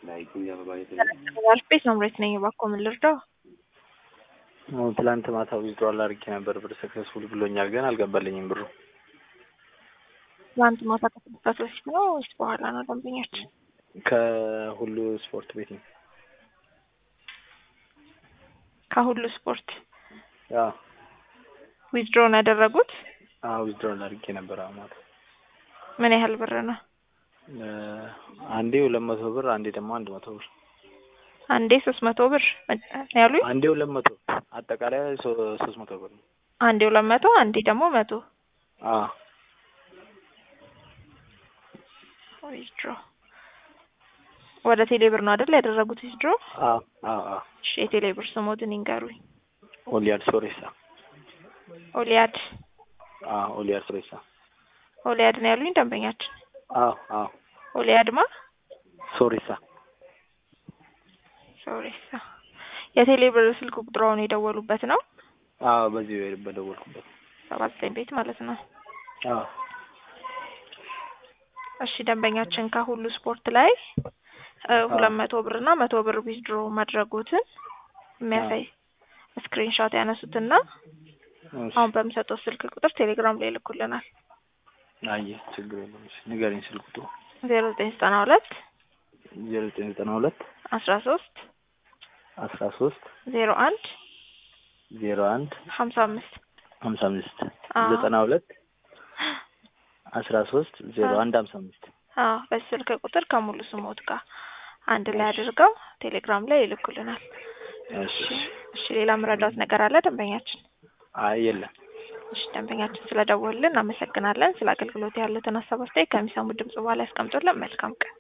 አልፌስ መምሬት ነኝ ባኮ ምን ልርዳው? ትላንት ማታ ዊዝድሮዋል አድርጌ ነበር ብር ሰክሰስፉል ብሎኛል፣ ግን አልገባልኝም ብሩ። ትላንት ማታ ከስድስት በፊት ነው ወይስ በኋላ ነው? ደንበኛችን ከሁሉ ስፖርት ቤት ነው። ከሁሉ ስፖርት ያ ዊዝድሮውን ያደረጉት? ዊዝድሮዋል አድርጌ ነበር ማታ። ምን ያህል ብር ነው? አንዴ 200 ብር፣ አንዴ ደግሞ 100 ብር። አንዴ 300 ብር ያሉኝ? አንዴ 200 አጠቃላይ 300 ብር ነው። አንዴ 200 አንዴ ደግሞ 100። ዊዝድሮ ወደ ቴሌብር ነው አይደል ያደረጉት ዊዝድሮ? እሺ የቴሌብር ስሞትን ይንገሩኝ። ኦሊያድ ሶሬሳ። ኦሊያድ ኦሊያድ ሶሬሳ። ኦሊያድ ነው ያሉኝ ደንበኛችን? ኦሊያድማ ሶሬሳ። ሶሬሳ። የቴሌብር ስልክ ቁጥሩን የደወሉበት ነው? በዚህ በደወልኩበት 79 ቤት ማለት ነው። እሺ ደንበኛችን ከሁሉ ስፖርት ላይ 200 ብር እና 100 ብር ዊዝድሮ ማድረጉትን የሚያሳይ ስክሪንሾት ያነሱትና አሁን በምሰጠው ስልክ ቁጥር ቴሌግራም ላይ ልኩልናል። ችግር የለም። ንገሪኝ ስልክ ቁጥሩ። 0992 0992 13 01 55 92 13 01 55 በስልክ ቁጥር ከሙሉ ስሞት ጋር አንድ ላይ አድርገው ቴሌግራም ላይ ይልኩልናል። እሺ ሌላ ምረዳት ነገር አለ ደንበኛችን? የለም። እሺ ደንበኛችን ስለደወልን እናመሰግናለን። ስለ አገልግሎት ያለውን ሀሳብ አስተያየት ከሚሰሙ ድምጽ በኋላ ያስቀምጡልን። መልካም ቀን።